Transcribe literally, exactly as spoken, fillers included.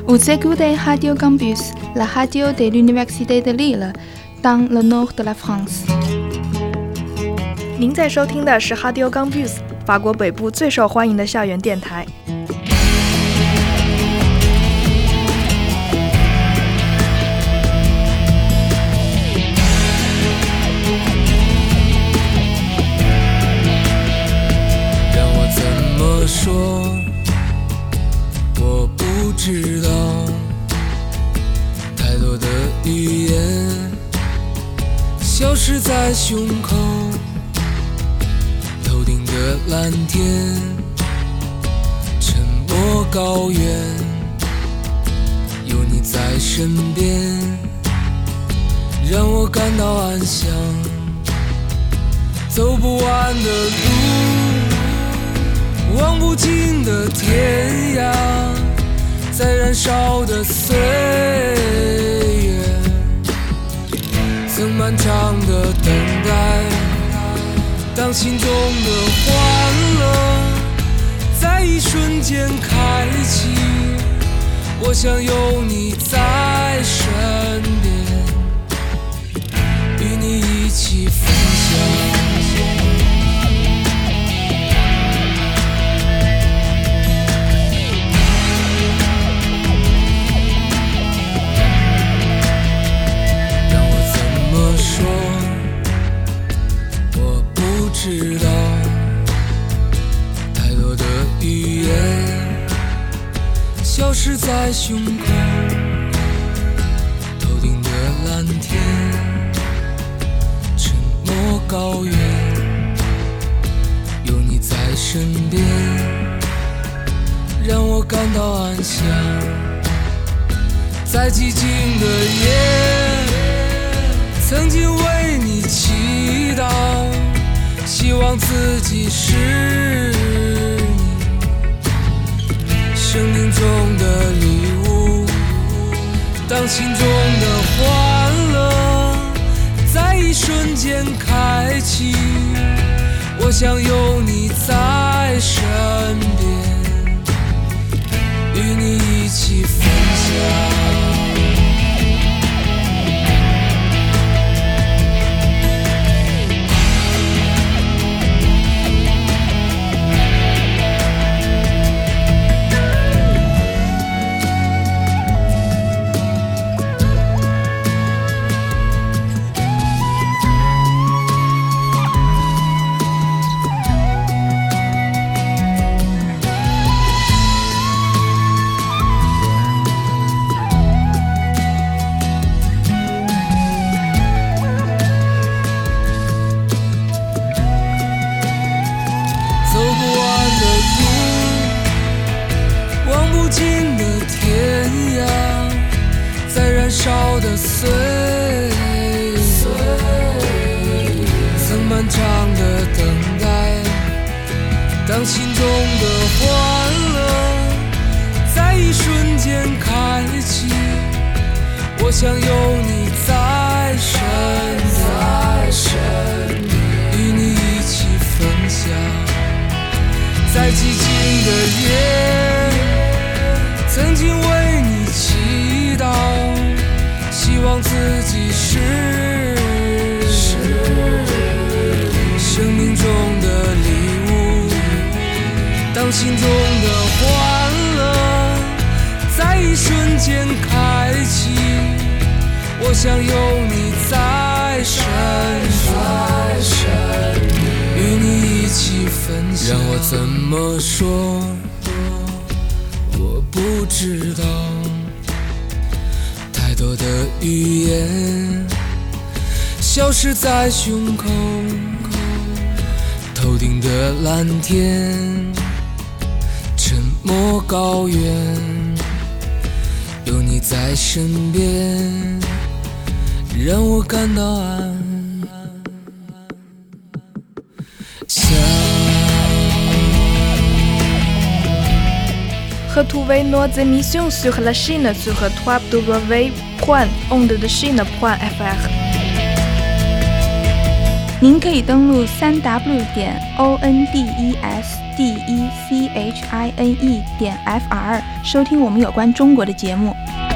Vous écoutez Radio Campus, la radio de l'Université de Lille, dans le nord de la France. 您在收听的是 Radio Campus， 法国北部最受欢迎的校园电台。 让我怎么说？我不知道，太多的语言消失在胸口，头顶的蓝天，沉默高原，有你在身边，让我感到安详。走不完的路，望不尽的天涯，在燃烧的岁月，曾漫长的等待。当心中的欢乐在一瞬间开启，我想有你在身边，与你一起分享。知道太多的语言消失在胸口，头顶的蓝天，沉默高原，有你在身边，让我感到安详。在寂静的夜，曾经为你祈祷，希望自己是你生命中的礼物。当心中的欢乐在一瞬间开启，我想有你在身边，与你一起分享。烧的岁月，曾漫长的等待。当心中的欢乐在一瞬间开启，我想有你在身边，与你一起分享。在寂静的夜，曾经为你祈祷，希望自己是生命中的礼物。当心中的欢乐在一瞬间开启，我想有你在身边，与你一起分享。让我怎么说？我不知道。太多的语言消失在胸口，头顶的蓝天，沉默高原，有你在身边，让我感到安详。 Retrouvez nos émissions sur la chaîne sur w w w point onde de chine point f r. 您可以登录 三 w 点 o n d e s d e c h i n e 点 f r 收听我们有关中国的节目。